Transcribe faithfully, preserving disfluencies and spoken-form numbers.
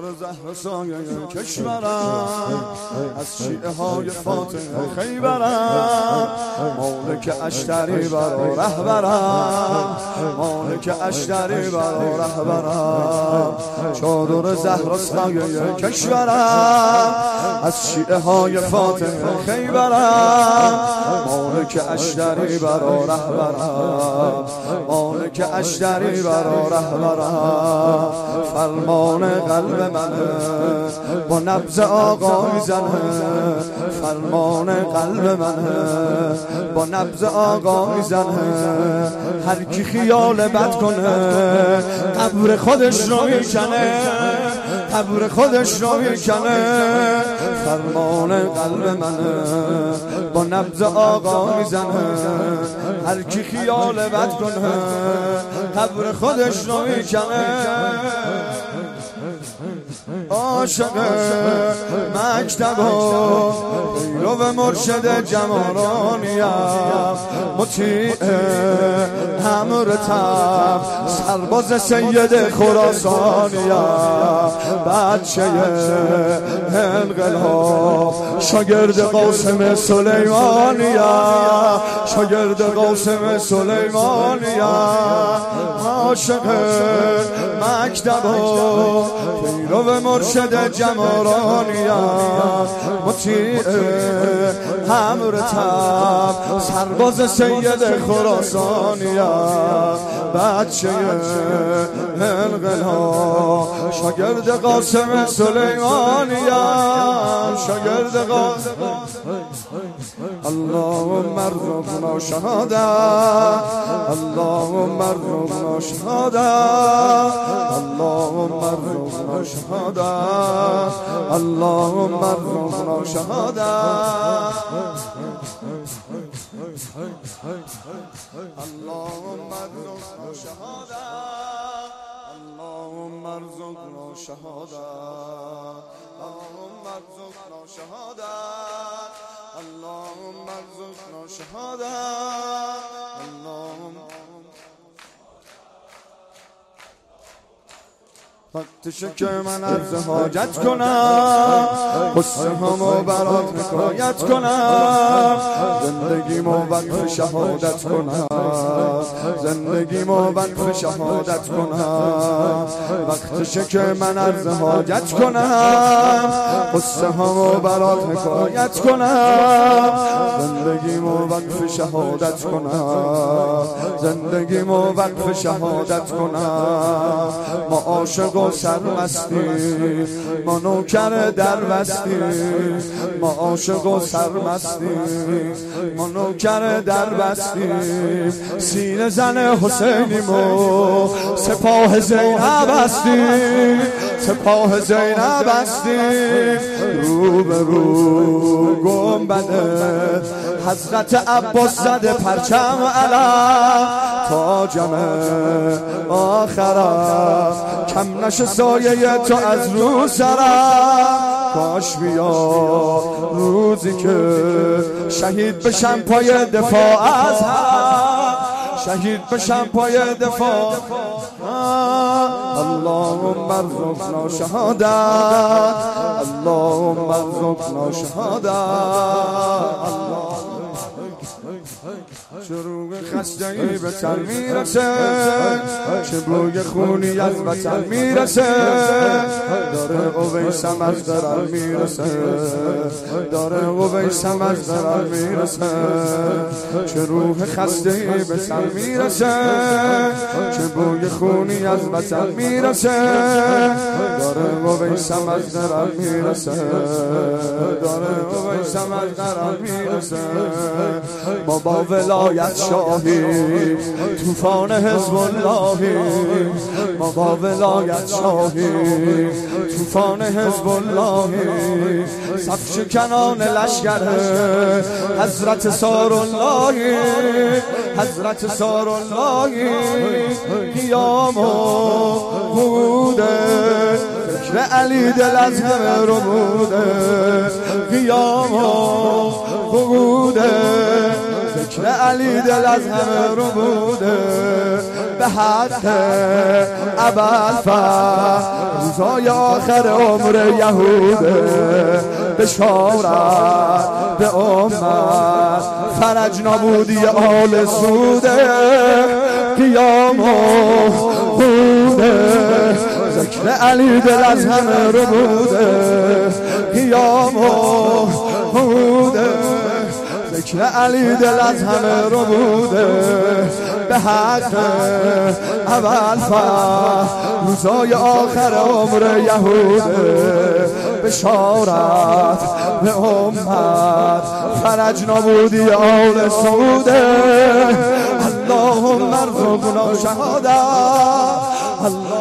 چادر زهر سایه کشورم، از شیعه های فاطمه خیبرم، مالک اشتری برا رهبرم، مالک اشتری برا رهبرم، چادر زهر سایه کشورم، از شیعه های فاطمه خیبرم، مالک اشتری برا رهبرم، مالک اشتری برا رهبرم. فرمان قلب منه با نبض آقا میزنه، فرمان قلب منه با نبض آقا میزنه، هر کی خیال بد کنه قبر خودش رو میکنه، قبر خودش رو میکنه. فرمان قلب منه با نبض آقا میزنه، هر کی خیال بد کنه قبر خودش رو میکنه. عاشق مکتب و پیرو مرشد جمالانیم، مطیع امر تب سرباز سید خراسانیم، بچه انقلاب شاگرد قاسم سلیمانیم، شاگرد قاسم سلیمانیم. عاشق مکتب و پیرو مرشد جمالانیم، مطیع امر تب سرباز سید خراسانیم، بچه انقلاب شاگرد قاسم سلیمانیم، شاگرد قاسم. اللهم ارزقنا شهادة، اللهم ارزقنا شهادة، اللهم ارزقنا شهادة، اللهم ارزقنا شهادة، اللهم ارزقنا شهادة، اللهم ارزقنا شهادة، اللهم ارزقنا شهادة، اللهم ارزقنا شهادة، اللهم. وقتشه که من عرض حاجت کنم، قصه همو برات حکایت کنم، زندگیمو وقف شهادت کنم، زندگیمو وقف شهادت کنم. وقتشه که من عرض حاجت کنم، قصه همو برات حکایت کنم، زندگیمو وقف شهادت کنم، زندگیمو وقف شهادت کنم. ما عاشق و سرمستی، ما نوکر در بستی، ما عاشق و سرمستی، ما نوکر در بستی. سینه زن حسینیمو سپاه زینب هستی، سپاه زینب هستی. رو به رو گنبد حضرت عباس زده پرچم علم، تاجم آخرم کم نشه سایه تو از رو سرم. کاش بیا روزی که شهید بشم پای دفاع از حق، شهید بشم پای دفاع. اللهم ارزقنا شهادة، اللهم ارزقنا شهادة. چه روح خسته‌ای به سر میرسه، چه بوی خونی از وطن میرسه، داره اویسم از ضرر میرسه، داره اویسم از ضرر میرسه. چه روح خسته‌ای به سر میرسه، چه بوی خونی از وطن میرسه، داره اویسم از ضرر میرسه، داره اویسم از ضرر میرسه. ما با ولایت شاهی طوفان حزب اللهی، ما با ولایت شاهی طوفان حزب اللهی. صف شکنان لشکر حضرت ساراللهی، حضرت ساراللهی. قیام و بوده فکر علی دل از همه رو بوده، قیام و بوده فکر ذکر علی دل از همه رو بوده به حق ابوالفضل روزای آخر عمر یهوده بشارت به امت فرج نبودی آل سوده قیام بوده ذکر علی دل از همه رو بوده قیام بوده ذکر علی دل از همه رو بوده به حق ابوالفضل روزای آخر عمر یهوده بشارت به امت فرج نبودی آل سوده اللهم ارزقنا شهادت.